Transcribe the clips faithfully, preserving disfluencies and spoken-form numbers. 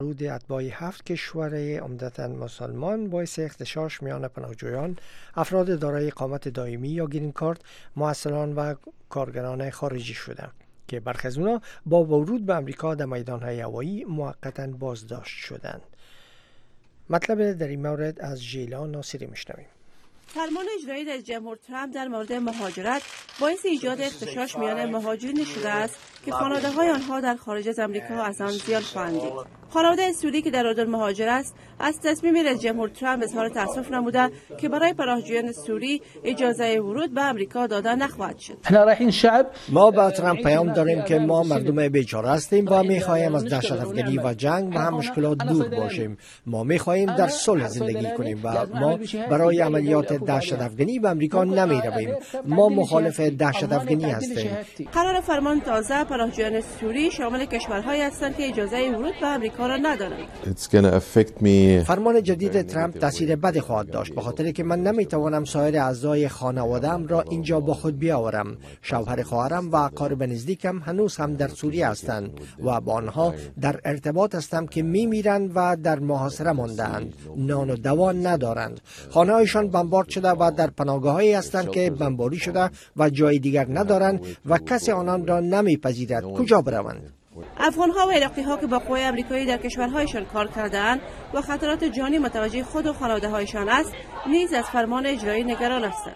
ورود اتباع هفت کشور عمدتاً مسلمان باعث اختشاش میان پناهجویان، افراد دارای اقامت دائمی یا گرین کارت، محصلان و کارگران خارجی شده که برخی از اونا با ورود به امریکا در میدان‌های هوایی موقتاً بازداشت شدند. مطلب در این مورد از ژیلا ناصری میشنویم. فرمان اجرایی رئیس جمهور ترامپ در مورد مهاجرت باعث ایجاد اختشاش میان مهاجرین شده است که خانواده‌های آنها در خارج از آمریکا از آن زیان خواهند دید. خانواده سوری که در اردن مهاجر است از تصمیم رئیس جمهور ترامپ اظهار تأسف نموده که برای پناهجویان سوری اجازه ورود به آمریکا داده نخواهد شد. ما با ترامپ پیام داریم که ما مردم بیچاره هستیم و می‌خواهیم از دهشت افکنی و جنگ و هم مشکلات دور باشیم. ما می‌خواهیم در صلح زندگی کنیم و ما برای عملیات دهشت افکنی به آمریکا نمی‌رویم. ما مخالف دهشت افکنی هستیم. قرار فرمان تازه پناهجویان سوری شامل کشورهایی هستند که اجازه ورود به آمریکا را ندارند. فرمان جدید ترامپ تاثیر بدی خواهد داشت به خاطر که من نمیتوانم سایر اعضای خانواده‌ام را اینجا با خود بیاورم. شوهر خواهرم و اقارب نزدیکم هنوز هم در سوریه هستند و با آنها در ارتباط هستم که میمیرند و در محاصره مانده‌اند. نان و دوا ندارند. خانه‌هایشان بمبارد شده و در پناهگاه‌هایی هستند که بمباری شده و جای دیگر ندارند و کسی آنان را نمیپذیرد. کجا بروند؟ افغان‌ها و عراقی‌ها که با قوای آمریکایی در کشورهایشان کار کرده‌اند و خطرات جانی متوجه خود و خانواده‌هایشان است، نیز از فرمان اجرایی نگران هستند.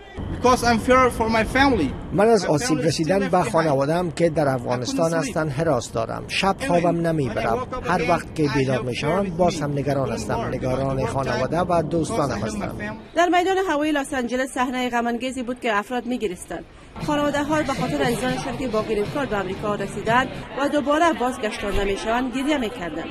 من از آسیب رسیدن به خانواده‌ام که در افغانستان هستند هراس دارم. شب خوابم نمیبرم. هر وقت که بیدار میشم باز هم نگران هستم. نگران خانواده و دوستانم هستم. در میدان هوایی لس آنجلس صحنه غم‌انگیزی بود که افراد می‌گریستند. خانواده‌ها به خاطر عزیزانشان که با گرین کارت به آمریکا رسیدند و دوباره بازگشتانده میشوند گریه می‌کردند.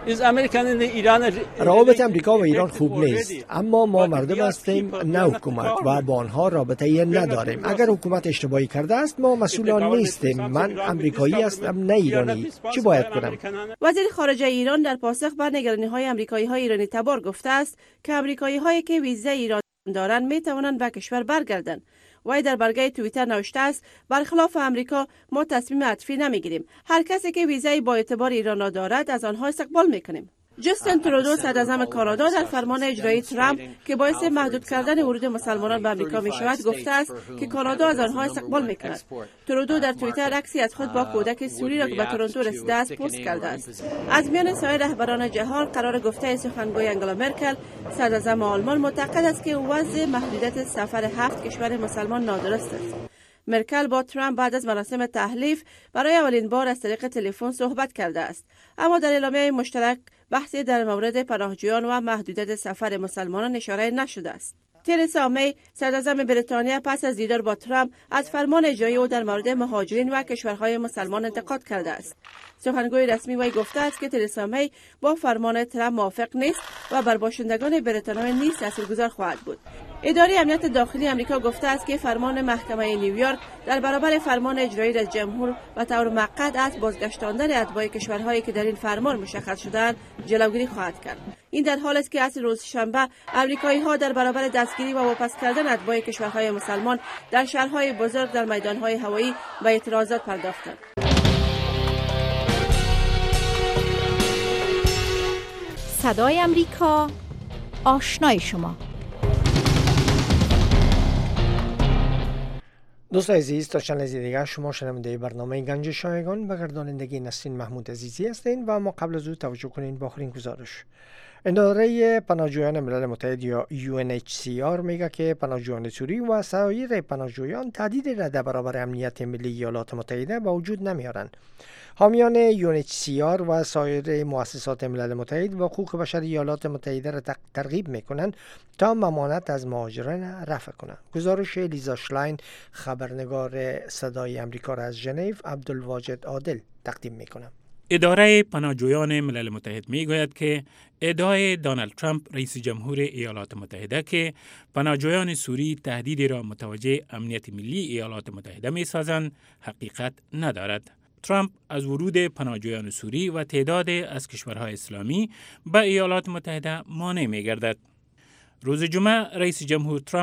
روابط امریکا و ایران خوب نیست، اما ما مردم هستیم نه حکومت و با آنها رابطه نداریم. اگر حکومت اشتباهی کرده است ما مسئولان نیستیم. من امریکایی هستم نه ایرانی. چی باید کنم؟ وزیر خارجه ایران در پاسخ به نگرانی‌های آمریکایی‌های ایرانی تبار گفته است که آمریکایی‌هایی که ویزای ایران دارند می‌توانند به کشور برگردند. وی در برگه توییتر نوشته است برخلاف امریکا ما تصمیم عاطفی نمیگیریم. هر کسی که ویزای با اعتبار ایران را دارد از آنها استقبال میکنیم. جاستین ترودو صدراعظم کانادا در فرمان اجرایی ترامپ که باعث محدود کردن ورود مسلمانان به آمریکا می شود گفته است که کانادا از آنها استقبال می کند. ترودو در توییتر عکسی از خود با کودک سوری را که به تورنتو رسیده است پست کرده است. از میان سایر رهبران جهان قرار گفته سخنگوی انگلا مرکل صدراعظم آلمان معتقد است که وضع محدودیت سفر هفت کشور مسلمان نادرست است. مرکل با ترامپ بعد از مراسم تحلیف برای اولین بار از طریق تلفن صحبت کرده است، اما در اعلامیه مشترک بحثی در مورد پناهجویان و محدودیت سفر مسلمانان اشاره نشده است. ترسا می صدراعظم بریتانیا پس از دیدار با ترامپ از فرمان اجرایی او در مورد مهاجرین و کشورهای مسلمان انتقاد کرده است. سخنگوی رسمی وی گفته است که ترسا می با فرمان ترامپ موافق نیست و بر باشندگان بریتانیا نیز تاثیرگذار خواهد بود. اداره امنیت داخلی آمریکا گفته است که فرمان محکمه نیویورک در برابر فرمان اجرایی رئیس جمهور و طور موقت از بازگشتاندن اتباع کشورهایی که در این فرمان مشخص شدند جلوگیری خواهد کرد. این در حالی است که از روز شنبه آمریکایی‌ها در برابر دستگیری و واپس کردن اتباع کشورهای مسلمان در شهرهای بزرگ در میدانهای هوایی به اعتراضات پرداختند. صدای امریکا، آشنای شما. دوست عزیز، تا چند لحظه دیگر شما شنونده برنامه گنج شایگان به گردانندگی نسرین محمود عزیزی هستین و ما قبل از او توجه کنین با آخرین گزارش. اداره پناهجویان ملل متحد یا یو ان اچ سی آر میگه که پناهجویان سوری و سایر پناهجویان تهدیدی را در برابر امنیت ملی ایالات متحده به وجود نمیارند. حامیان یو ان اچ سی آر و سایر مؤسسات ملل متحد و حقوق بشر ایالات متحده را ترغیب میکنند تا ممانعت از مهاجران رفع کنند. گزارش لیزا شلاین خبرنگار صدای امریکا را از ژنو عبدالواجد عادل تقدیم میکنم. اداره پناهجویان ملل متحد میگوید که ادعای دونالد ترامپ رئیس جمهور ایالات متحده که پناهجویان سوری تهدیدی را متوجه امنیت ملی ایالات متحده میسازند حقیقت ندارد. ترامپ از ورود پناهجویان سوری و تعداد از کشورهای اسلامی به ایالات متحده مانع می‌گردد. روز جمعه رئیس جمهور ترامپ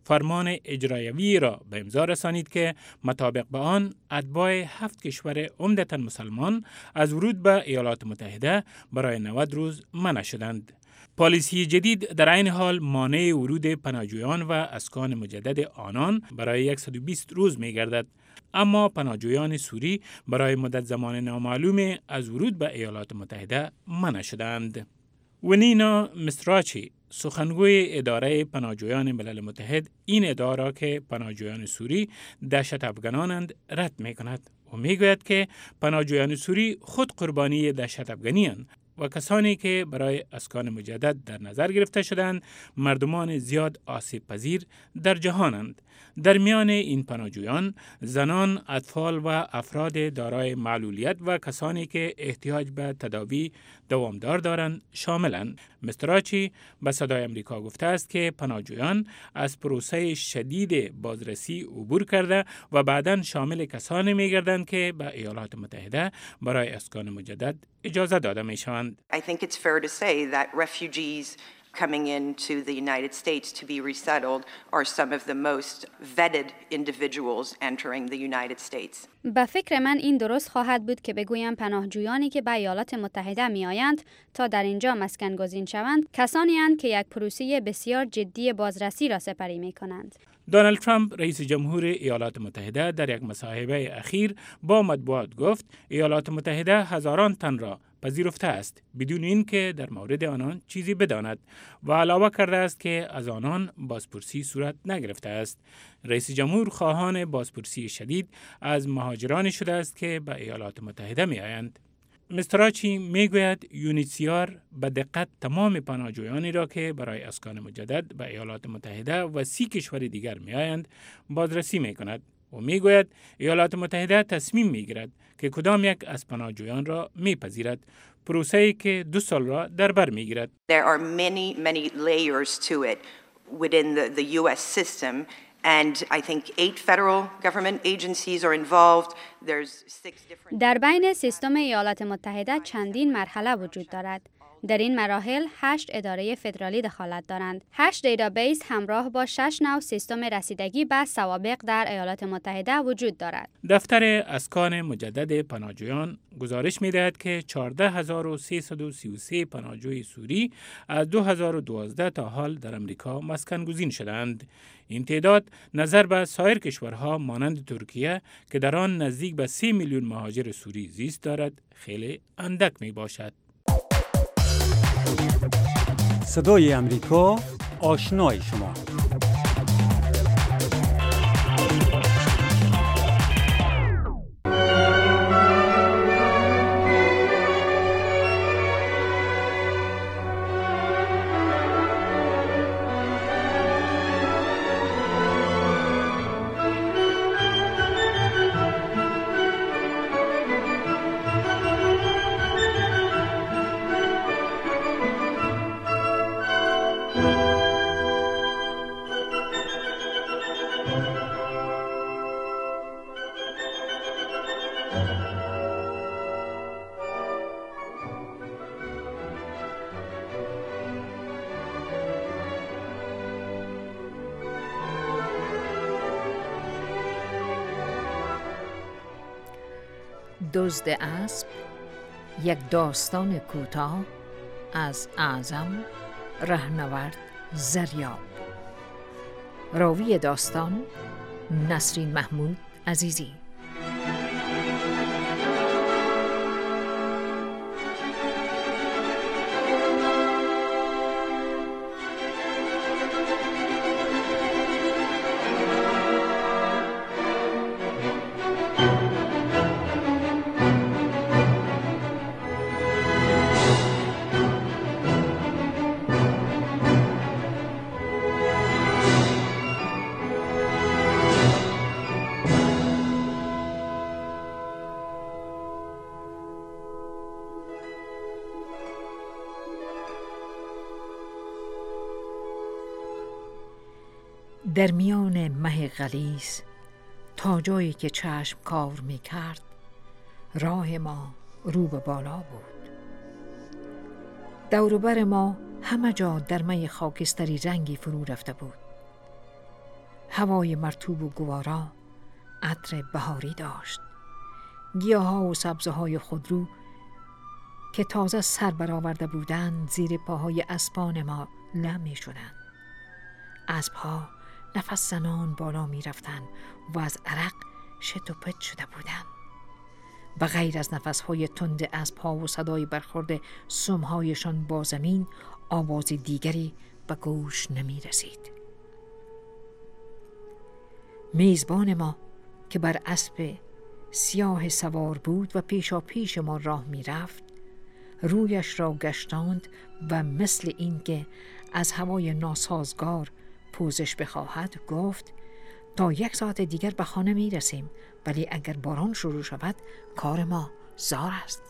فرمان اجرایوی را به امضا رسانید که مطابق به آن اتباع هفت کشور عمدتاً مسلمان از ورود به ایالات متحده برای نود روز منع شدند. پالیسی جدید در عین حال مانع ورود پناهجویان و اسکان مجدد آنان برای صد و بیست روز می گردد. اما پناهجویان سوری برای مدت زمان نامعلوم از ورود به ایالات متحده منع شدند. ونینا مستراچی، سخنگوی اداره پناهجویان ملل متحد، این اداره که پناهجویان سوری دهشت افغانانند رد می کند و می گوید که پناهجویان سوری خود قربانی دهشت افغانی اند و کسانی که برای اسکان مجدد در نظر گرفته شدند مردمان زیاد آسیب پذیر در جهانند. در میان این پناهجویان زنان، اطفال و افراد دارای معلولیت و کسانی که احتیاج به تداوی دوامدار دارند شاملند. مستراچی به صدای امریکا گفته است که پناهجویان از پروسه شدید بازرسی عبور کرده و بعداً شامل کسانی می‌گردند که به ایالات متحده برای اسکان مجدد اجازه داده می‌شوند. I think it's fair to say that refugees coming into the United States to be resettled are some of the most vetted individuals entering the United States. به فکر من این درست خواهد بود که بگویم پناهجویانی که به ایالات متحده می آیند تا در اینجا مسکن گزین شوند کسانی اند که یک پروسه بسیار جدی بازرسی را سپری می کنند. دونالد ترامپ رئیس جمهور ایالات متحده در یک مصاحبه اخیر با مطبوعات گفت ایالات متحده هزاران تن را پذیرفته است بدون اینکه در مورد آنان چیزی بداند و علاوه کرده است که از آنان بازپرسی صورت نگرفته است. رئیس جمهور خواهان بازپرسی شدید از مهاجرانی شده است که به ایالات متحده می آیند. مستراچی می گوید یونیسیار به دقت تمام پناهجویانی را که برای اسکان مجدد به ایالات متحده و سی کشور دیگر می آیند بازرسی می کند و می گوید ایالات متحده تصمیم می گیرد که کدام یک از پناهجویان را می پذیرد، پروسه‌ای که دو سال را در بر می گیرد. There are many many layers to it within the the U S system and I think eight federal government agencies are involved. There's six different در بین سیستم ایالات متحده چندین مرحله وجود دارد. در این مراحل هشت اداره فدرالی دخالت دارند. هشت دیتابیس همراه با شش نوع سیستم رسیدگی به سوابق در ایالات متحده وجود دارد. دفتر اسکان مجدد پناهجویان گزارش می‌دهد که چهارده هزار و سیصد و سی و سه پناهجوی سوری از دو هزار و دوازده تا حال در امریکا مسکن گزین شدند. این تعداد نظر به سایر کشورها مانند ترکیه که در آن نزدیک به سه میلیون مهاجر سوری زیست دارد خیلی اندک می باشد. صدای امریکا، آشنای شما. دزد اسب، یک داستان کوتاه از اعظم رهنورد زریاب. راوی داستان نسرین محمود عزیزی. در میان مه غلیظ تا جایی که چشم کار می کرد راه ما رو به بالا بود. دور و بر ما همه جا در می خاکستری رنگی فرو رفته بود. هوای مرطوب و گوارا عطر بهاری داشت. گیاها و سبزه‌های خودرو که تازه سر برآورده بودند زیر پاهای اسبان ما لم می‌شدند. اسب‌ها نفس زنان بالا می‌رفتند و از عرق شت و پت شده بودند. و غیر از نفس‌های تند اسب‌ها و صدای برخورد سم‌هایشان با زمین، آواز دیگری به گوش نمی‌رسید. میزبان ما که بر اسب سیاه سوار بود و پیشا پیش ما راه می رفت، رویش را گشتاند و مثل این که از هوای ناسازگار پوزش بخواهد گفت تا یک ساعت دیگر به خانه می رسیم، ولی اگر باران شروع شود کار ما زار است.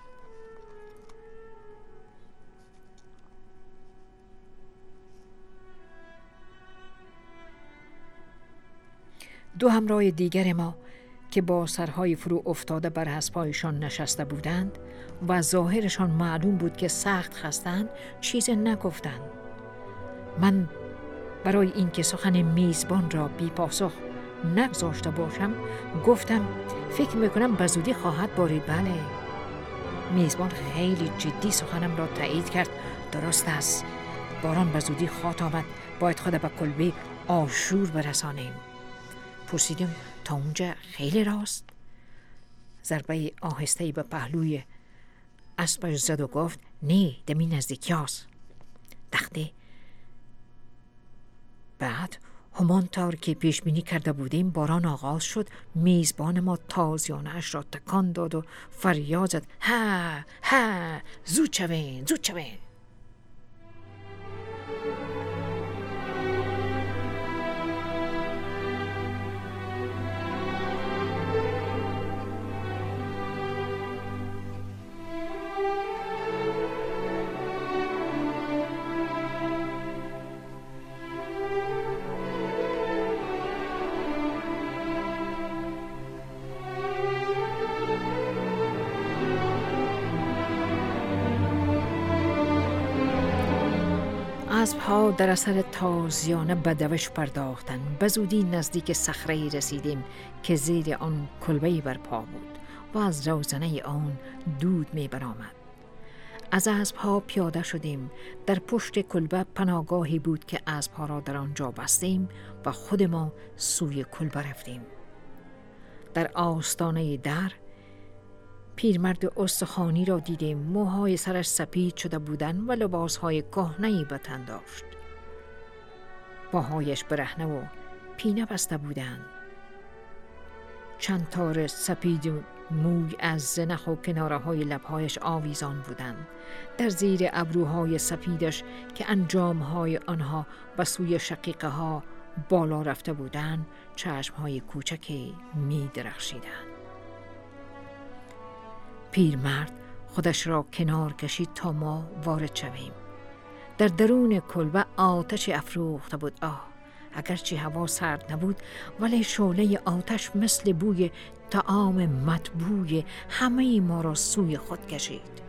دو همراه دیگر ما که با سرهای فرو افتاده بر اسب‌هایشان نشسته بودند و ظاهرشان معلوم بود که سخت خستند، چیز نگفتند. من برای اینکه سخن میزبان را بی پاسخ نگذاشته باشم گفتم فکر میکنم به زودی خواهد بارید. بله. میزبان خیلی جدی سخنم را تایید کرد. درست است، باران به زودی خواهد آمد، باید خود به کلبه آشور برسانیم. پرسیدم تا اونجا خیلی راست؟ ضربه آهسته‌ای به پهلوی اسبش زد و گفت نه، دمی نزدیکی هست. دخته بعد همانطور که پیش بینی کرده بودیم باران آغاز شد. میزبان ما تازیانه اش را تکان داد و فریاد زد ها ها، زود شوین زود شوین. اسب‌ها در اثر تازیانه به دوش پرداختند. به زودی نزدیک صخره‌ای رسیدیم که زیر آن کلبه‌ای برپا بود و از روزنه آن دود می برآمد. از اسب‌ها پیاده شدیم. در پشت کلبه پناهگاهی بود که اسب‌ها را در آنجا بستیم و خود ما سوی کلبه رفتیم. در آستانه در پیرمرد استخوانی را دیدیم. موهای سرش سپید شده بودند و لباسهای کهنه‌ای به تن داشت. پاهایش برهنه و پینه بسته بودند. چند تار سپید موی از زنخ و کناره های لبهایش آویزان بودند. در زیر ابروهای سپیدش که انجامهای آنها به سوی شقیقه ها بالا رفته بودند چشمهای کوچکی می درخشیدند. پیرمرد خودش را کنار کشید تا ما وارد شویم. در درون کلبه آتش افروخته بود. آه، اگرچه هوا سرد نبود ولی شعله آتش مثل بوی طعام مطبوع همه ما را سوی خود کشید.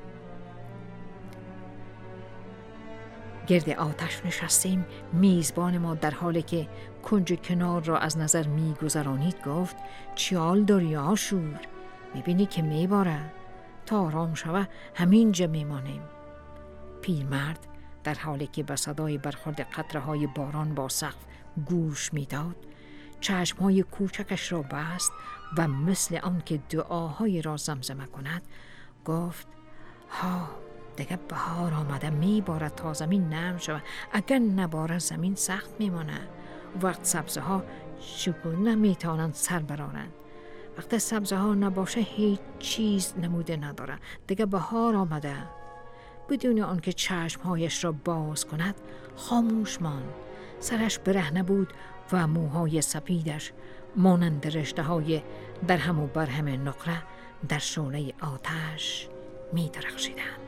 گرد آتش نشستیم. میزبان ما در حالی که کنج کنار را از نظر می گذرانید گفت چیال داری آشور؟ میبینی که میباره؟ تا آرام شوه همینجا میمانیم. پیرمرد در حالی که به صدای برخورد قطره های باران با سقف گوش میداد چشمهای کوچکش را بست و مثل آن که دعاهای را زمزمه کند گفت ها، دیگه بهار آمده، میباره تا زمین نرم شود. اگر نباره زمین سخت میمانه. وقت سبزه ها شکو نمیتونن سر برارن. وقتی سبزه ها نباشه هیچ چیز نموده نداره. دیگه بهار آمده. بدون آنکه چشمهایش را باز کند خاموش ماند. سرش برهنه بود و موهای سپیدش مانند رشته های در هم و بر هم نقره در شعله آتش می درخشیدند.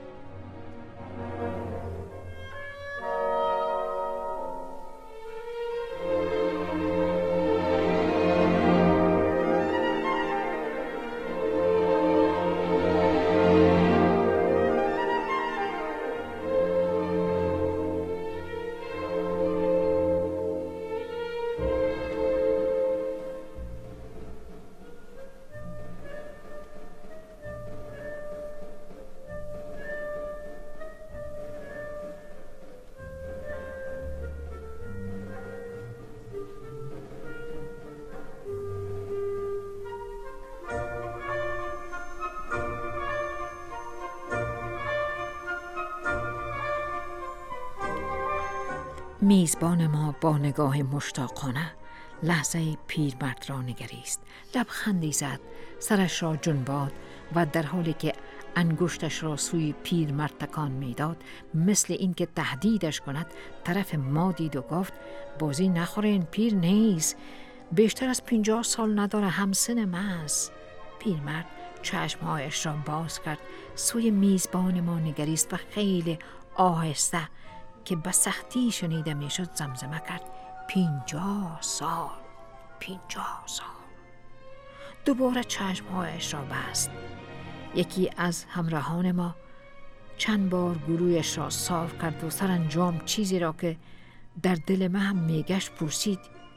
میزبان ما با نگاه مشتاقانه لحظه پیرمرد را نگریست. لبخندی زد، سرش را جنباد و در حالی که انگشتش را سوی پیرمرد تکان میداد، مثل اینکه تهدیدش کند، طرف ما دید و گفت بازی نخورین، پیر نیست، بیشتر از پنجاه سال نداره، همسن من است. پیرمرد چشمهایش را باز کرد، سوی میزبان ما نگریست و خیلی آهسته که به سختی شنیده میشد زمزمه کرد پنجاه سال، پنجاه سال. دوباره چشمهایش را بست. یکی از همراهان ما چند بار گلویش را صاف کرد و سرانجام چیزی را که در دل من هم میگشت پرسید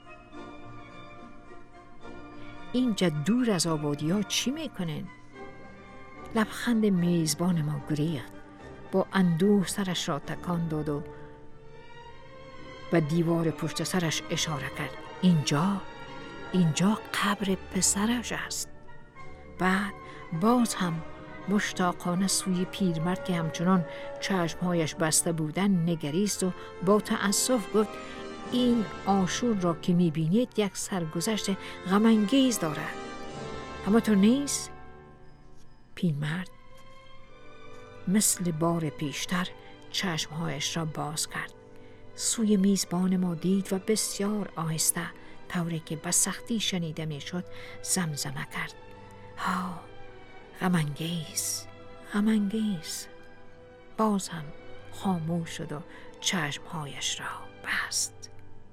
اینجا دور از آبادی ها چی میکنین؟ لبخند میزبان ما گریخت، با اندوه سرش را تکان داد و به دیوار پشت سرش اشاره کرد. اینجا اینجا قبر پسرش است. بعد باز هم مشتاقانه سوی پیرمرد که همچنان چشمهایش بسته بودن نگریست و با تأسف گفت این آشور را که میبینید یک سرگذشت غم‌انگیز دارد، اما تو نیست؟ پیرمرد مثل بار پیشتر چشمهایش را باز کرد، سوی میزبان ما دید و بسیار آهسته، طوری که به سختی شنیده میشد، زمزمه کرد ها، غم‌انگیز، غم‌انگیز. باز هم خاموش شد و چشمهایش را بست.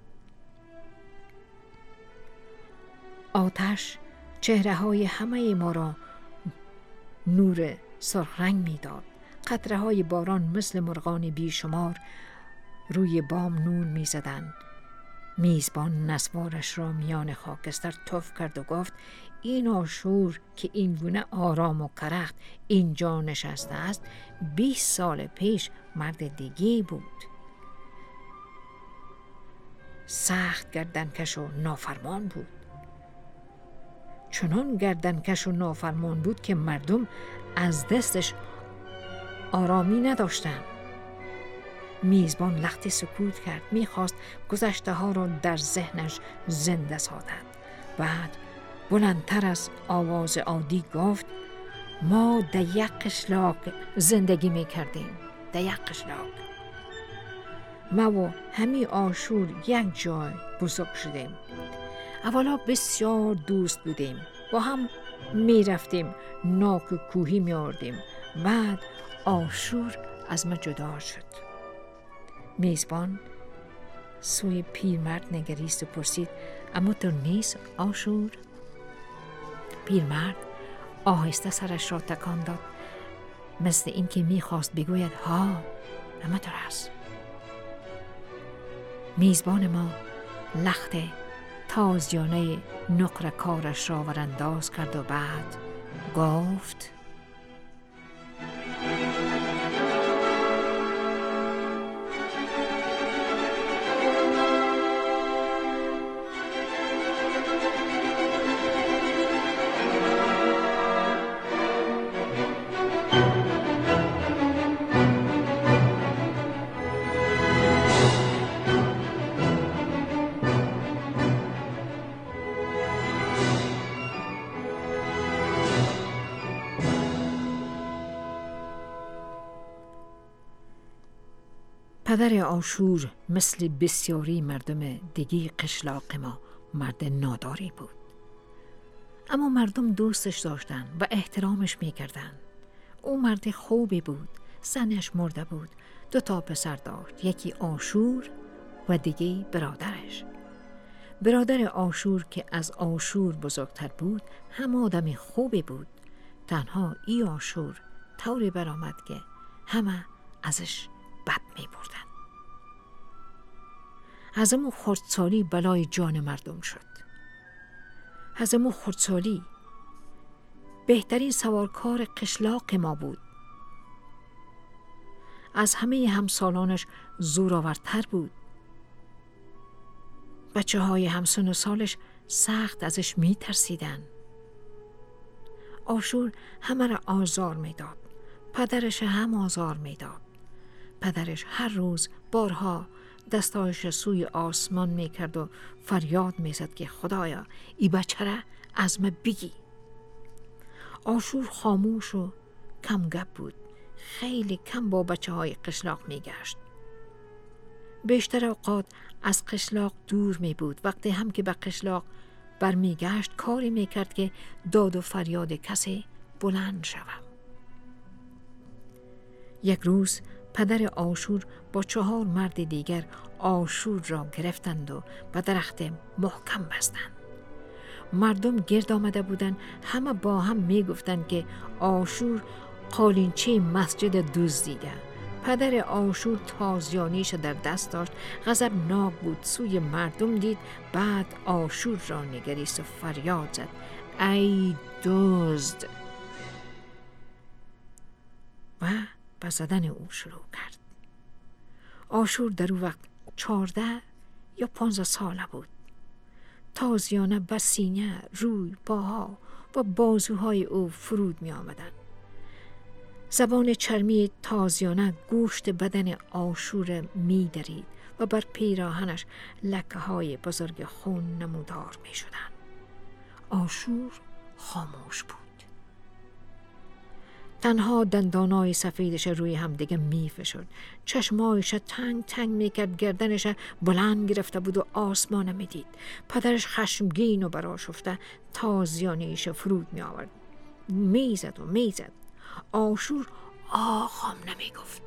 آتش چهره های همه ما را نور سرخ رنگ می داد. قطره های باران مثل مرغان بیشمار روی بام نور می زدن. میزبان نسوارش را میان خاکستر تف کرد و گفت این آشور که این گونه آرام و کرخت اینجا نشسته است، بیست سال پیش مرد دیگه بود. سخت گردنکش و نافرمان بود. چنان گردنکش و نافرمان بود که مردم از دستش آرامی نداشتند. میزبان لختی سکوت کرد، میخواست گذشته ها را در ذهنش زنده سازد. بعد بلندتر از آواز عادی گفت ما در یک قشلاق زندگی میکردیم، در یک قشلاق. ما و همی آشور یک جای بزرگ شدیم. اولا بسیار دوست بودیم، با هم می رفتیم ناک کوهی می آوردیم. بعد آشور از ما جدا شد. میزبان سوی پیرمرد نگریست و پرسید اما تو نیست آشور؟ پیرمرد آهسته سرش را تکان داد، مثل این که می خواست بگوید ها، اما تو هست. میزبان ما لخت تازیانه نقره کارش را ورانداز کرد و بعد گفت پدر آشور مثل بسیاری مردم دیگه قشلاق ما مرد ناداری بود، اما مردم دوستش داشتن و احترامش میکردن. او مرد خوبی بود. زنش مرده بود، دو تا پسر داشت، یکی آشور و دیگه برادرش. برادر آشور که از آشور بزرگتر بود هم آدم خوبی بود. تنها ای آشور طوری برآمد که همه ازش بد می بردن. از امو خردسالی بلای جان مردم شد. از امو خردسالی بهترین سوارکار قشلاق ما بود. از همه همسالانش زورآورتر بود. بچه های همسن و سالش سخت ازش می ترسیدن. آشور همه را آزار می داد. پدرش هم آزار می داد. پدرش هر روز بارها دستایش سوی آسمان می کرد و فریاد می زد که خدایا ای بچه را از من بگی. آشور خاموش و کم گپ بود. خیلی کم با بچه های قشلاق می گشت. بیشتر اوقات از قشلاق دور می بود. وقتی هم که به قشلاق برمی گشت کاری می کرد که داد و فریاد کسی بلند شود. یک روز پدر آشور با چهار مرد دیگر آشور را گرفتند و به درخت محکم بستند. مردم گرد آمده بودند. همه با هم می گفتند که آشور قالینچه مسجد دزدیده. پدر آشور تازیانیش در دست داشت. غضبناک بود. سوی مردم دید. بعد آشور را نگریست و فریاد زد ای دزد، و به زدن او شروع کرد. آشور در او وقت چارده یا پانزده ساله بود. تازیانه بر سینه، روی، پاها و بازوهای او فرود می آمدن. زبان چرمی تازیانه گوشت بدن آشور می درید و بر پیراهنش لکه های بزرگ خون نمودار می شدن. آشور خاموش بود. تنها دندانای سفیدش روی هم دیگه می فشرد. چشمایش تنگ تنگ می کرد. گردنش بلند گرفته بود و آسمان می دید. پدرش خشمگین و برآشفته تازیانیش فرود می آورد. می زد و می زد. آشور آخام نمی گفت.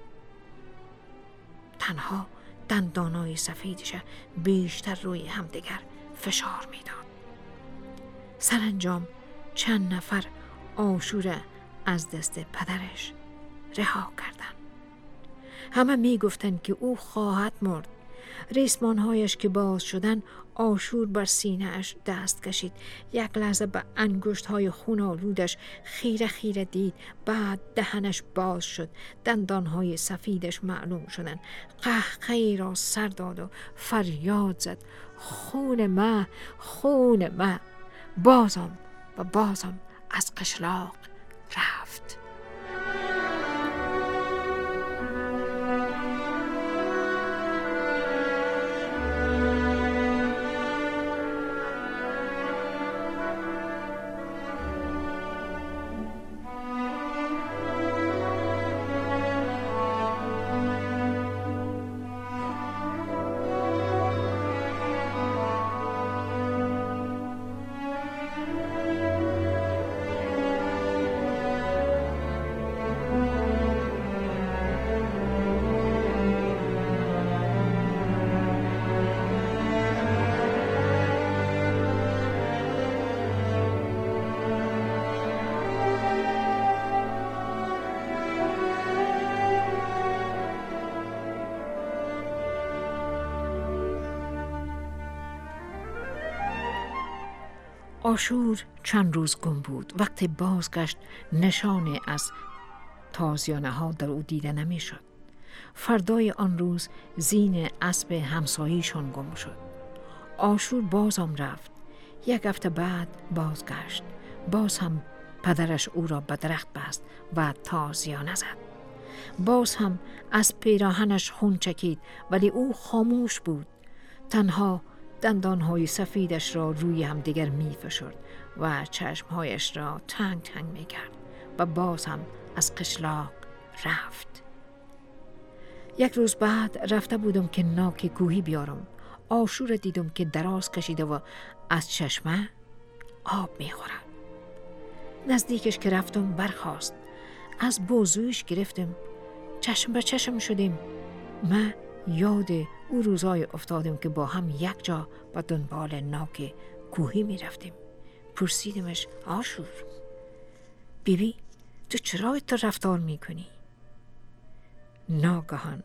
تنها دندانای سفیدش بیشتر روی هم دیگر فشار می داد. سرانجام چند نفر آشور از دست پدرش رها کردند. همه می گفتند که او خواهد مرد. ریسمانهایش که باز شدن، آشور بر سینه اش دست کشید. یک لحظه به انگشت های خون آلودش خیره خیره دید. بعد دهنش باز شد. دندانهای سفیدش معلوم شدند. قهقهی را سر داد و فریاد زد خون ما، خون ما. بازم و بازم از قشلاق رفت. آشور چند روز گم بود. وقتی بازگشت نشانه از تازیانه ها در او دیده نمی شد. فردای آن روز زین اسب همساییشان گم شد. آشور بازم رفت. یک هفته بعد بازگشت. باز هم پدرش او را به درخت بست و تازیانه زد. باز هم از پیراهنش خون چکید، ولی او خاموش بود. تنها دندانهای سفیدش را روی هم دیگر می فشرد و چشمهایش را تنگ تنگ می کرد و باز هم از قشلاق رفت. یک روز بعد رفته بودم که ناک کوهی بیارم. آشور دیدم که دراز کشیده و از چشمه آب می خورد. نزدیکش که رفتم برخاست. از بازویش گرفتم. چشم به چشم شدیم. من یاد او روزای افتادم که با هم یک جا با دنبال ناک کوهی می رفتیم. پرسیدمش آشور، بیبی تو چرا تو رفتار می کنی؟ ناگهان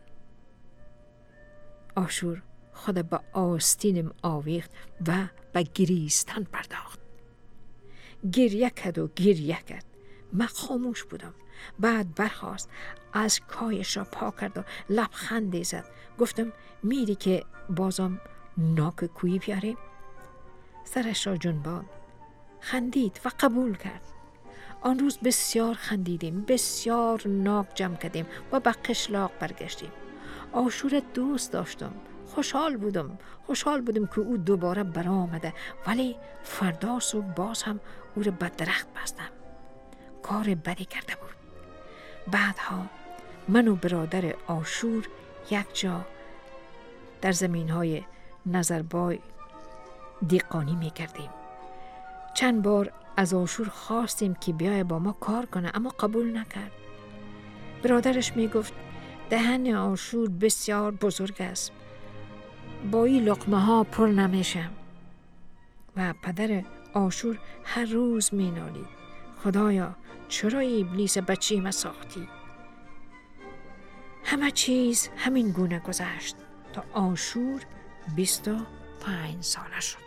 آشور خود به آستینم آویخت و به گریستن پرداخت. گریه کرد و گریه کرد. من خاموش بودم. بعد برخاست، از کایش را پاک کرد و لبخندی زد. گفتم میری که بازم ناک کویی بیاریم؟ سرش را جنباند، خندید و قبول کرد. آن روز بسیار خندیدیم، بسیار ناک جمع کردیم و به قشلاق برگشتیم. آشور دوست داشتم. خوشحال بودم خوشحال بودم که او دوباره برآمده، ولی فردا صبح باز هم او را به درخت بستم. کار بدی کرده بود. بعدها من و برادر آشور یک جا در زمین های نظربای دیقانی می کردیم. چند بار از آشور خواستیم که بیای با ما کار کنه، اما قبول نکرد. برادرش می گفت دهن آشور بسیار بزرگ است، با این لقمه ها پر نمیشم. و پدر آشور هر روز می نالید خدایا چرا ابلیس بچی ما ساختی؟ همه چیز همین گونه گذشت تا آشور بیست و پنج ساله شد.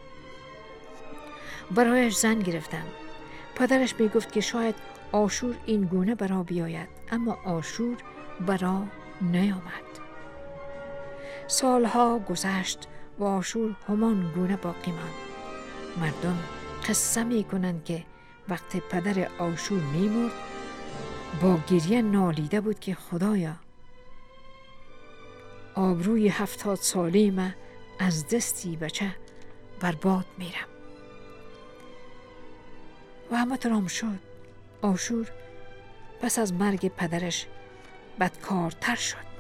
برایش زن گرفتم. پدرش می گفت که شاید آشور این گونه برا بیاید، اما آشور برا نیامد. سالها گذشت و آشور همان گونه باقی ماند. مردم قصه می کنند که وقتی پدر آشور می مرد با گریه نالیده بود که خدایا آبروی هفتاد ساله من از دستی بچه برباد میرم. و همه ترام شد. آشور پس از مرگ پدرش بدکارتر شد.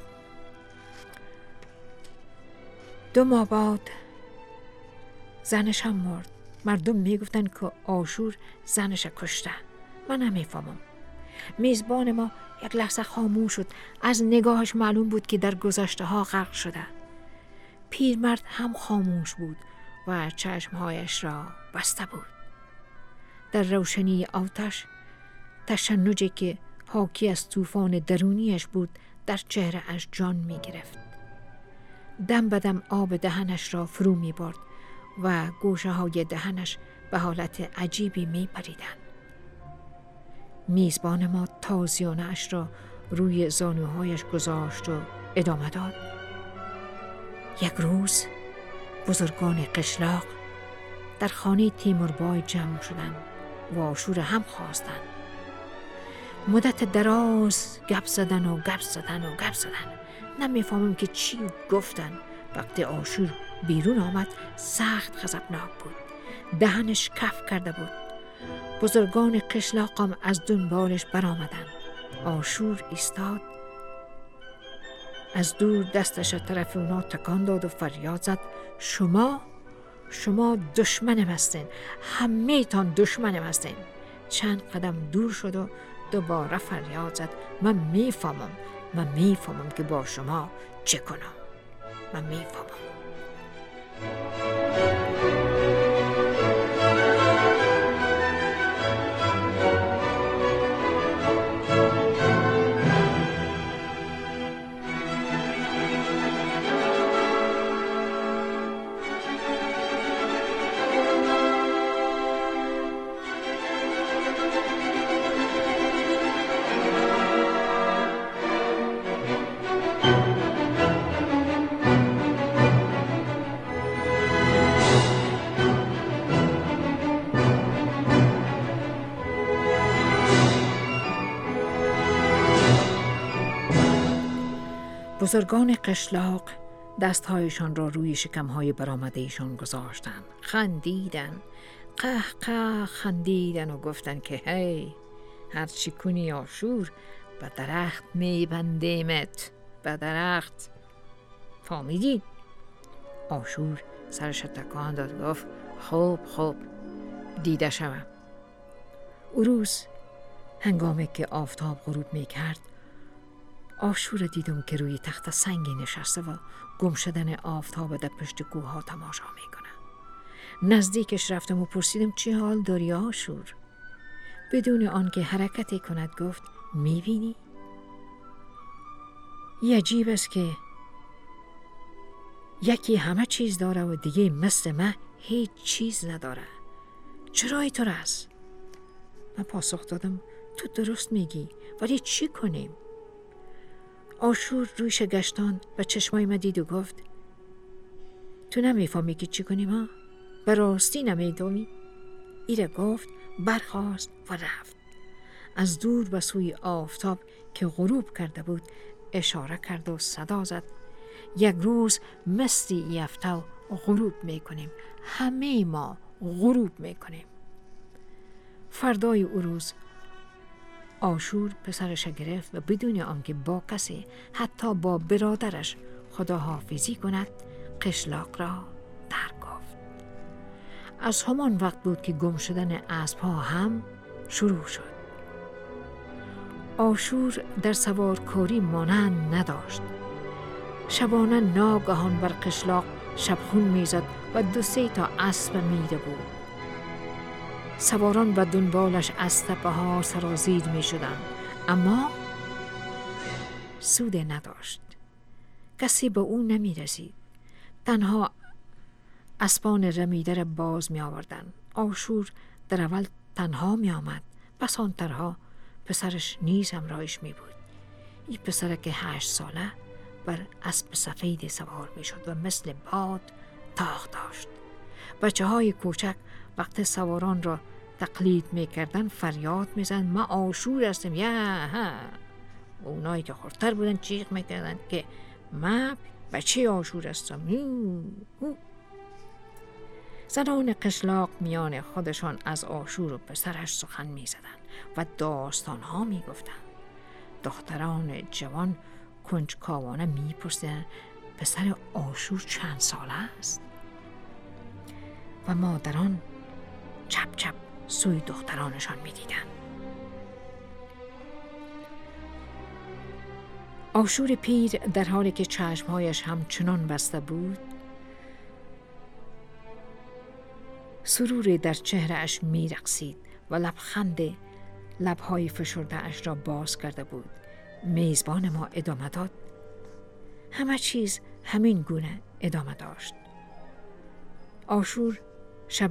دو ماه بعد زنش هم مرد. مردم میگفتن که آشور زنش کشته. من نمیفهمم. میزبان ما یک لحظه خاموش شد. از نگاهش معلوم بود که در گذشته ها غرق شده. پیرمرد هم خاموش بود و چشمهایش را بسته بود. در روشنی آتش تشنجی که حاکی از طوفان درونیش بود در چهره اش جان می گرفت. دم بدم آب دهنش را فرو می برد و گوشه های دهنش به حالت عجیبی می پریدن. میزبان ما تازیانه اش را روی زانوهایش گذاشت و ادامه داد. یک روز بزرگان قشلاق در خانه تیموربای جمع شدند و آشور هم خواستند. مدت دراز گپ زدن و گپ زدن و گپ زدن. نمیفهمم که چی گفتن. وقتی آشور بیرون آمد سخت غضبناک بود. دهنش کف کرده بود. بزرگان قشلاقم از دنبالش برآمدند. آشور ایستاد، از دور دستش طرف اونا تکان داد و فریاد زد شما شما دشمنم هستین، همه تان دشمنم هستین. چند قدم دور شد و دوباره فریاد زد من میفهمم من میفهمم که با شما چه کنم. من میفهمم. بزرگان قشلاق دستهایشان را روی شکمهای برآمده ایشان گذاشتند. خندیدن، قه قه خندیدن و گفتن که هی هر چی کنی آشور به درخت میبندیمت. به درخت. فهمیدی؟ آشور سرش تکان داد گفت خوب خوب دیده شوم. او روز هنگامی که آفتاب غروب میکرد آشور دیدم که روی تخت سنگی نشسته و گم شدن آفتاب در پشت کوه ها تماشا میکنه. نزدیکش رفتم و پرسیدم چی حال داری آشور؟ بدون آنکه حرکتی کند گفت میبینی؟ یه عجیب است که یکی همه چیز داره و دیگه مثل من هیچ چیز نداره. چرا اینطور است؟ من پاسخ دادم تو درست میگی، ولی چی کنیم؟ آشور رویش گشتان و چشمای من دید و گفت تو نمیفهمی که چی کنیم ها؟ به راستی نمیدونی؟ ایره گفت، برخاست و رفت. از دور به سوی آفتاب که غروب کرده بود اشاره کرد و صدا زد یک روز مثل یفتو غروب میکنیم. همه ما غروب میکنیم. فردای او روز آشور پسرش گرفت و بدون آنکه با کسی، حتی با برادرش خداحافظی کند، قشلاق را در گفت. از همان وقت بود که گم شدن اسب‌ها هم شروع شد. آشور در سوارکاری مانند نداشت. شبانه ناگهان بر قشلاق شبخون میزد و دو سه تا اسب میده بود. سواران و دنبالش از تپه ها سرازیر می شدند، اما سود نداشت. کسی به او نمی رسید. تنها اسبان رمیده را باز می آوردن. آشور در اول تنها می آمد، پس آنترها پسرش نیز همراهش می بود. این پسر که هشت ساله بر اسب سفید سوار می شد و مثل باد تاخت داشت. بچه های کوچک وقت سواران را تقلید می کردن فریاد می زن ما آشور هستیم یا ها. اونایی که خردتر بودن چیخ می کردن که ما بچه آشور هستم. زنان قشلاق میان خودشان از آشور و پسرش سخن می زدن و داستان ها می گفتن. دختران جوان کنجکاوانه می پرسیدن پسر آشور چند ساله است؟ و مادران چپ چپ سوی دخترانشان می دیدن. آشور پیر در حالی که چشمهایش همچنان بسته بود، سرور در چهرهش می رقصید و لبخند لبهای فشرده اش را باز کرده بود. میزبان ما ادامه داد. همه چیز همین گونه ادامه داشت. آشور شب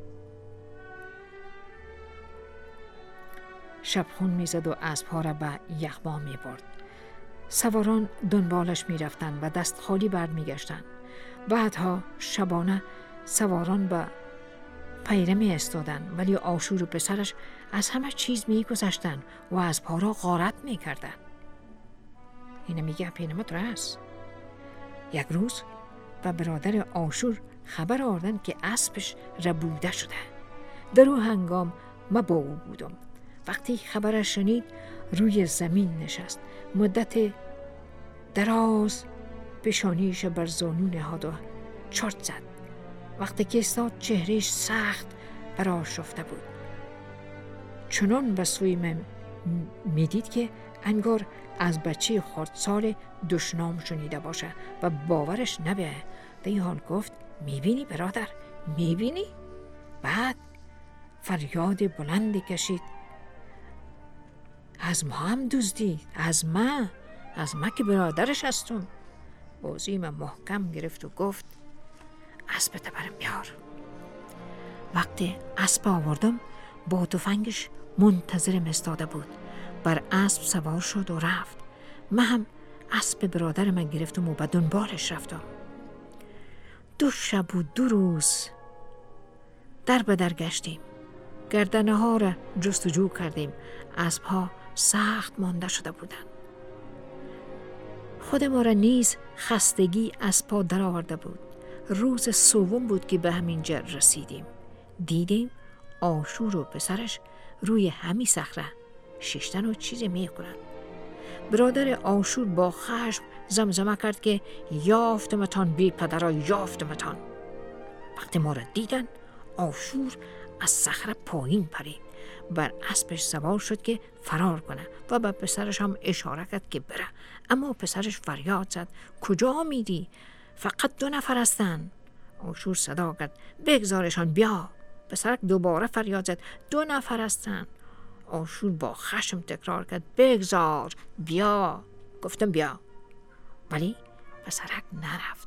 شبخون میزد و اسب‌ها را به یخما می برد. سواران دنبالش می رفتن و دست خالی بر می گشتن. بعدها شبانه سواران به پیره می استادن، ولی آشور و پسرش از همه چیز می گذشتن و اسب‌ها را غارت می کردن. اینه میگه پینمت راست. یک روز و برادر آشور خبر آوردن که اسبش ربوده شده. در او هنگام ما با او بودم. وقتی خبرش شنید روی زمین نشست. مدت دراز پیشانیش بر زانو نهاد و چرت زد. وقتی که استاد چهرهش سخت برآشفته بود. چنان به سوی من میدید که انگار از بچه خردسال دشنام شنیده باشه و باورش نبیه. در این حال گفت میبینی برادر؟ میبینی؟ بعد فریاد بلندی کشید. از ما هم دزدید؟ از ما؟ از ما که برادرش هستم. بازیم محکم گرفت و گفت اسبت برم بیار. وقتی اسب آوردم با تفنگش منتظرم استاده بود. بر اسب سوار شد و رفت. من هم اسب برادر من گرفتم و به دنبالش رفتم. دو شب و دو روز در به در گشتیم. گردنه ها را جستجو کردیم. اسب ها سخت مانده شده بودند. خود ما را نیز خستگی از پا در آورده بود. روز سوم بود که به همین جا رسیدیم. دیدیم آشور و پسرش روی همین صخره ششتن و چیزی می کنند. برادر آشور با خشم زمزمه کرد که یافتمتان بی پدرها، یافتمتان. وقتی ما را دیدن آشور از صخره پایین پرید. بر اسبش سوار شد که فرار کنه و به پسرش هم اشاره کرد که بره، اما پسرش فریاد زد کجا میری؟ فقط دو نفر هستن. آشور صدا کرد بگذارشان بیا. پسرک دوباره فریاد زد دو نفر هستن. آشور با خشم تکرار کرد بگذار بیا. گفتم بیا، ولی پسرک نرفت.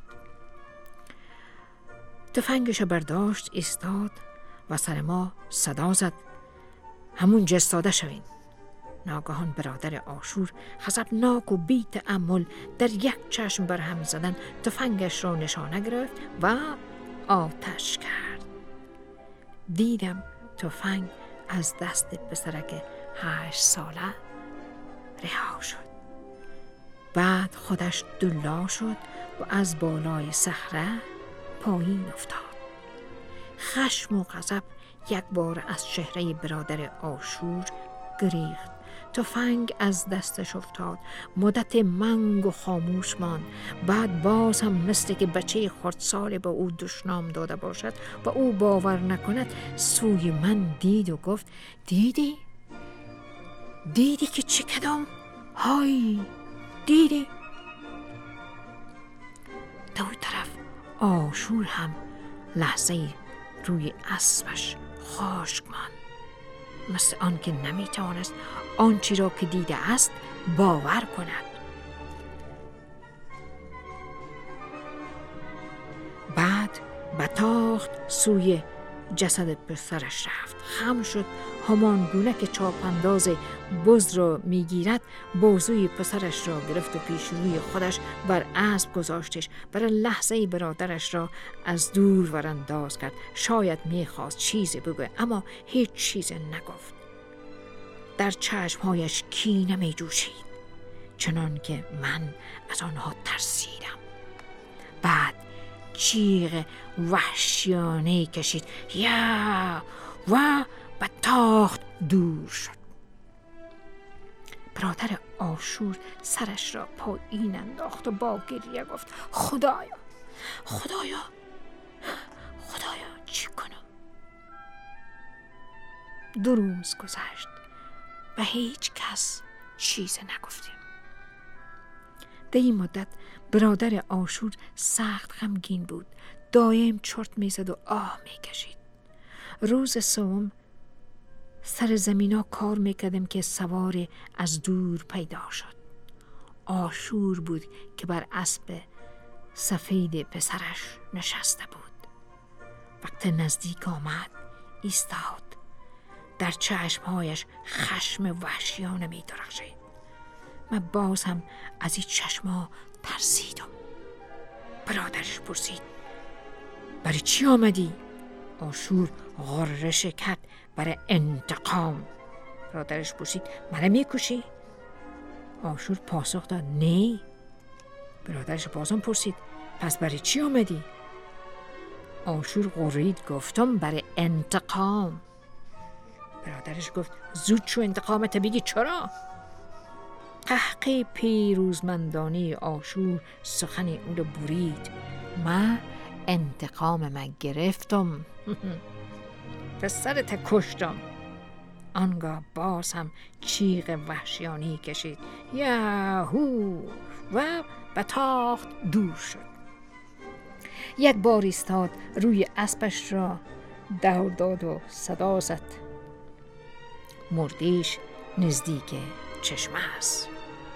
تفنگش برداشت، ایستاد و سر ما صدا زد همون جستاده شوین. ناگهان برادر آشور غضبناک و بی تأمل در یک چشم بر هم زدن تفنگش را نشانه گرفت و آتش کرد. دیدم تفنگ از دست پسرک هشت ساله رها شد. بعد خودش دلا شد و از بالای صخره پایین افتاد. خشم و غضب یک بار از چهره برادر آشور گریخت. تفنگ از دستش افتاد. مدت منگ و خاموش ماند. بعد باز هم مثل که بچه خردسال به او دشنام داده باشد و او باور نکند سوی من دید و گفت دیدی؟ دیدی که چه کدام؟ های دیدی؟ دو طرف آشور هم لحظه روی اسبش خشک ماند، مثل آن که نمیتوانست آنچه را که دیده است باور کند. بعد بتاخت سوی جسد پسرش رفت. خم شد، همان گونه که چاپانداز بز را میگیرد بازوی پسرش را گرفت و پیش روی خودش بر اسب گذاشتش. برای لحظه برادرش را از دور ورانداز کرد. شاید میخواست چیزی بگوید اما هیچ چیزی نگفت. در چشمهایش کینه می جوشید، چنان که من از آنها ترسیدم. بعد جیغ وحشیانه کشید یا و به تاخت دور شد. برادر آشور سرش را پایین انداخت و با گریه گفت خدایا خدایا خدایا چی کنم؟ دو روز گذشت و هیچ کس چیز نگفتیم. در این مدت برادر آشور سخت غمگین بود. دایم چرت میزد و آه میکشید. روز سوم سر زمینا کار میکردم که سوار از دور پیدا شد. آشور بود که بر اسب سفید پسرش نشسته بود. وقتی نزدیک آمد ایستاد. در چشمهایش خشم وحشیانه می درخشید. من باز هم از این چشمها ترسیدم. برادرش پرسید برای چی آمدی؟ آشور غرش کرد برای انتقام. برادرش پرسید منو میکشی؟ آشور پاسخ داد نه. برادرش بازم پرسید پس برای چی آمدی؟ آشور غرید گفتم برای انتقام. برادرش گفت زود شو انتقامت بگی چرا؟ قهقه پیروزمندانه آشور سخن او رو برید. من انتقام من گرفتم. پسرت کشتم. آنگاه باز هم چیغ وحشیانه کشید یاهو و به تاخت دور شد. یک بار ایستاد، روی اسبش را دور داد و صدا زد مردیش نزدیک چشمه است.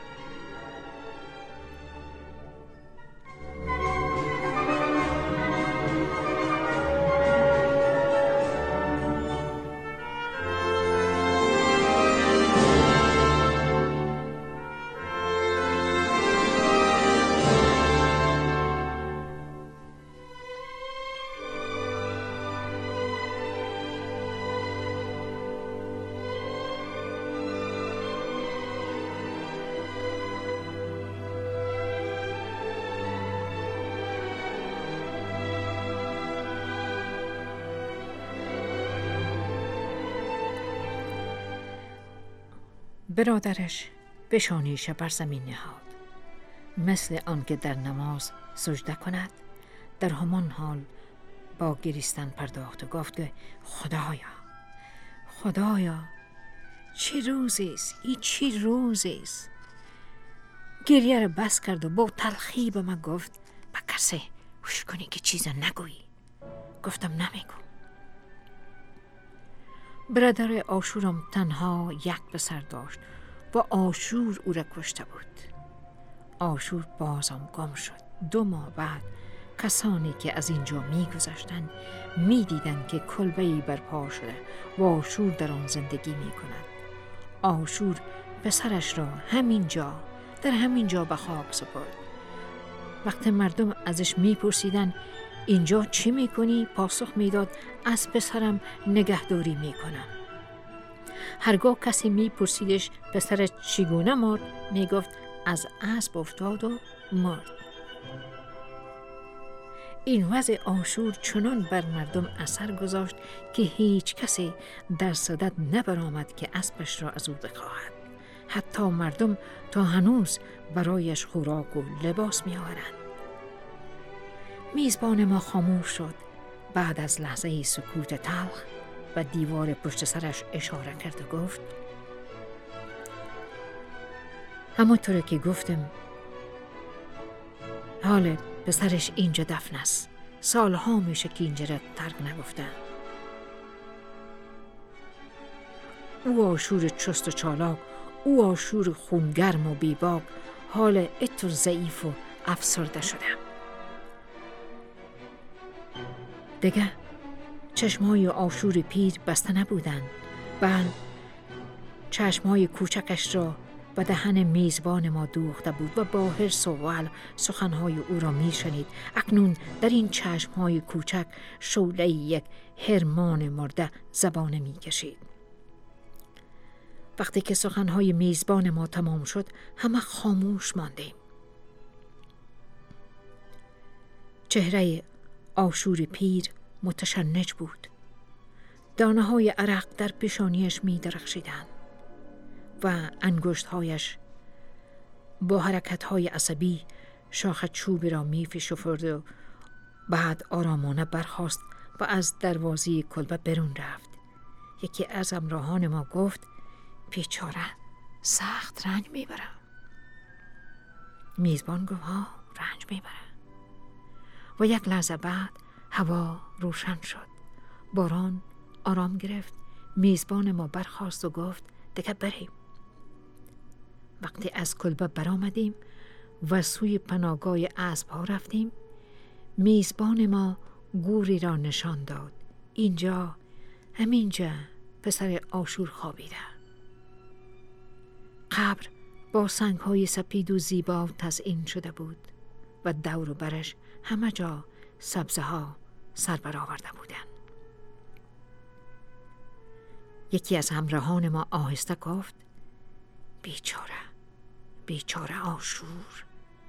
برادرش بشانیش بر زمین نهاد، مثل آنکه در نماز سجده کند. در همان حال با گریستن پرداخت و گفت که خدایا خدایا چه روزیست، این چه روزیست. گریه را بس کرد و با تلخی به من گفت به کسی هوش کنی که چیز نگویی. گفتم نمیگو. برادر آشورم تنها یک پسر داشت و آشور او را کشته بود. آشور بازم گم شد. دو ماه بعد کسانی که از اینجا می گذشتند می دیدند که کلبه‌ای برپا شده و آشور در آن زندگی می کند. آشور پسرش را همینجا در همینجا به خاک سپرد. وقتی مردم ازش می پرسیدن اینجا چی می کنی؟ پاسخ می داد از پسرم نگهداری می کنم. هرگاه کسی می پرسیدش پسرت چگونه مرد؟ می گفت از اسب افتاد و مرد. این وضع آشور چنان بر مردم اثر گذاشت که هیچ کسی در صدد نبرآمد که اسبش را از او بخواهد. حتی مردم تا هنوز برایش خوراک و لباس می آورند. میزبان ما خاموش شد. بعد از لحظه سکوت تلخ و دیوار پشت سرش اشاره کرد و گفت: همونطور که گفتم حال پسرش اینجا دفن است. سالها میشه که اینجا را ترک نگفتن. او آشور چست و چالاک، او آشور خونگرم و بیباک، حال اتو ضعیف و افسرده شدم. دیگه چشمای آشور پیر بسته نبودن، بل چشمای کوچکش را به دهن میزبان ما دوخته بود و با حرص و وحل سخنهای او را می شنید. اکنون در این چشمهای کوچک شعله یک حرمان مرده زبانه می کشید. وقتی که سخنهای میزبان ما تمام شد، همه خاموش ماندیم. چهره آشور پیر متشنج بود. دانه های عرق در پیشانیش می درخشیدند و انگشتهایش با حرکتهای عصبی شاخ چوبی را می فشرد و بعد آرامانه برخاست و از دروازه کلبه برون رفت. یکی از همراهان ما گفت: بیچاره سخت رنج میبره. میزبان گفت: ها، رنج میبره. و یک لحظه بعد هوا روشن شد. باران آرام گرفت. میزبان ما برخاست و گفت: دیگه بریم. وقتی از کلبه برآمدیم و سوی پناهگاه اسب‌ها رفتیم، میزبان ما گوری را نشان داد. اینجا، همینجا پسر آشور خوابیده. قبر با سنگ‌های سپید و زیبا تزئین شده بود و دور و برش همه جا سبزه ها سر برآورده بودند. یکی از همراهان ما آهسته گفت: بیچاره، بیچاره آشور.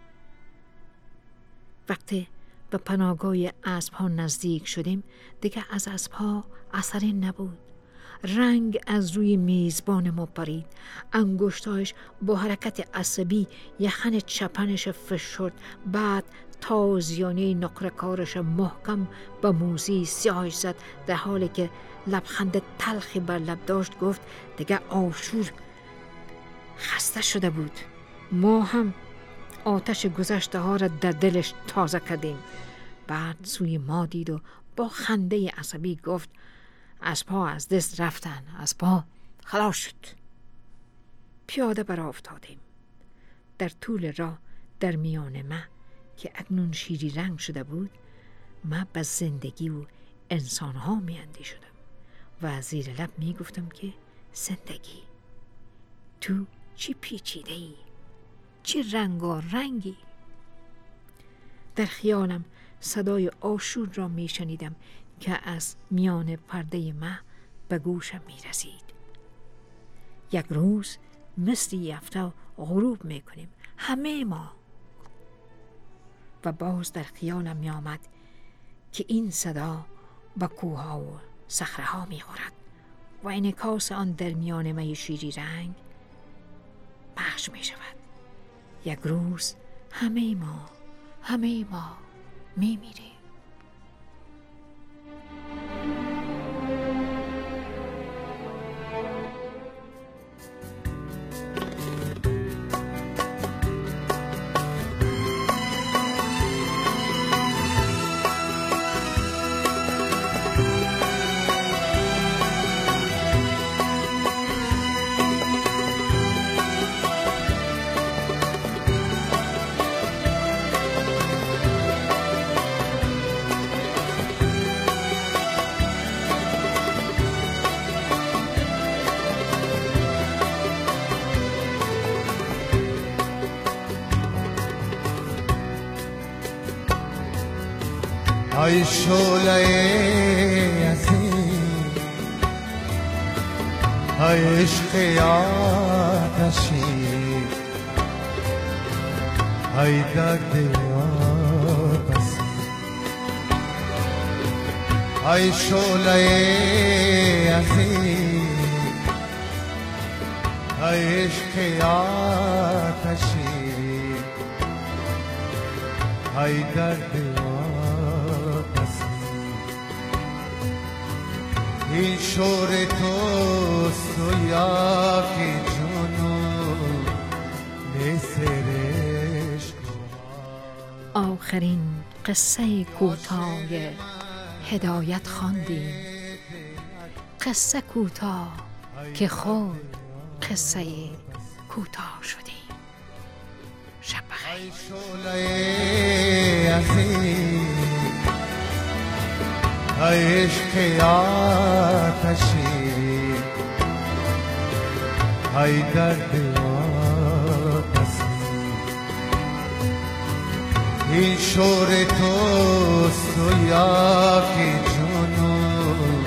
وقتی به پناهگاه اسب‌ها نزدیک شدیم، دیگه از اسب‌ها اثری نبود. رنگ از روی میزبان ما پرید. انگشتایش با حرکت عصبی یخن چپنش فشرد. بعد تازیانه نقره‌کارش محکم به موزی سیاهش زد. در حالی که لبخند تلخی بر لب داشت گفت: دیگه آشور خسته شده بود. ما هم آتش گذشته ها را در دلش تازه کردیم. بعد سوی ما دید و با خنده عصبی گفت: اسب‌ها از دست رفتن، اسب‌ها خلاص شد. پیاده برآ افتادیم. در طول راه در میان ما که اکنون شیری رنگ شده بود، ما به زندگی و انسان‌ها می اندیشیدم و زیر لب می گفتم که زندگی، تو چی پیچیده‌ای، چی رنگا رنگی. در خیالم صدای آشور را می شنیدم که از میان پرده ما به گوشم می رسید. یک روز مثل یفته غروب می کنیم همه ما. و باز در خیالم می آمد که این صدا به کوها و صخره ها می خورد و انعکاس آن در میان می شیری رنگ پخش می شود. یک روز همه ما همه ما می میریم. ای شعله عظیم، ای عشق آتشی، ای درد واپس ای شعله عزیز ای عشق آتشی ای درد واپس این شور توست و یا که جنون نسرش آخرین قصه کوتاه هدایت خواندیم، قصه کوتاه که خود قصه کوتاه شدیم. شب بخیر. ای عشق آتشی ای درد واپسی این شور توست و یا که جنون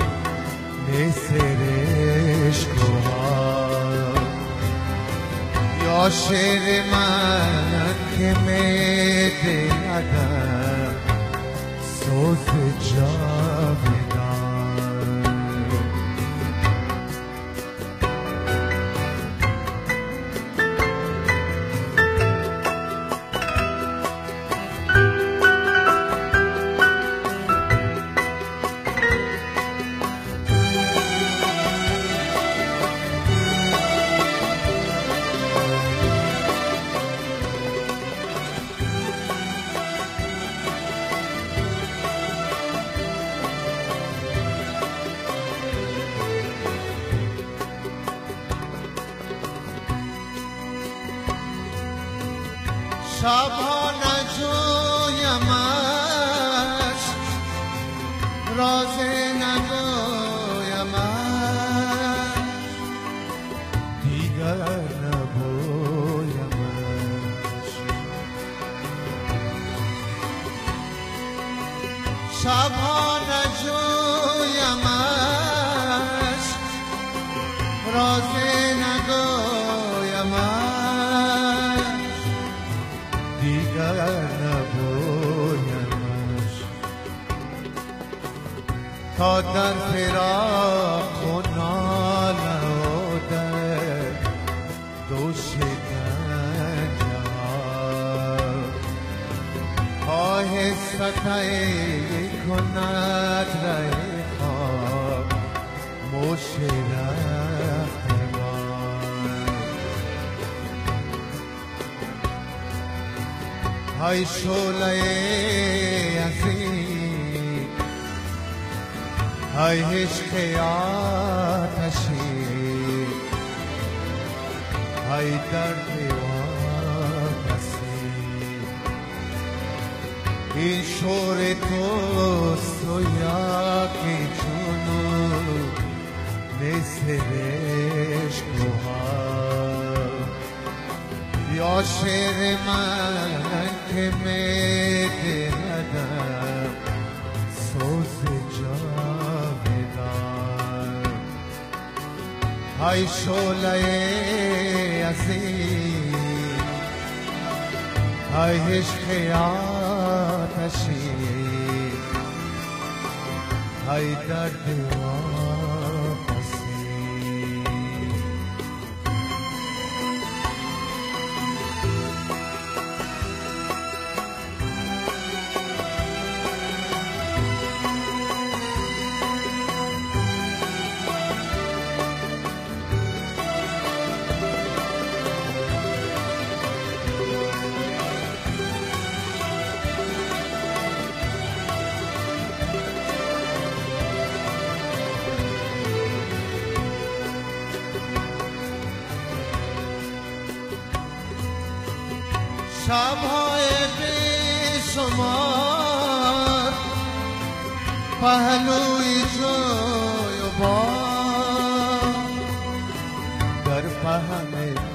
نسرش کوها یا شعر من که میده ندم سوز جاودان شبها نجویمش راز نگویمش دیگر نبویمش شبها نجویمش راز نگویمش تا در فراق و ناله و در دوشیدن جهان آهسته ای کند رای خواب موش رفتگان ای شعله عزیز ای عشق آتشی ای درد واپسی این شور توست و یا که جنون نسرش کوها یا شعر من که میده ندم سوز ای شعله عزیز ای عشق آتشی ای درد واپسی شب‌های بی‌شمار پهلوی جوی و بار در پهن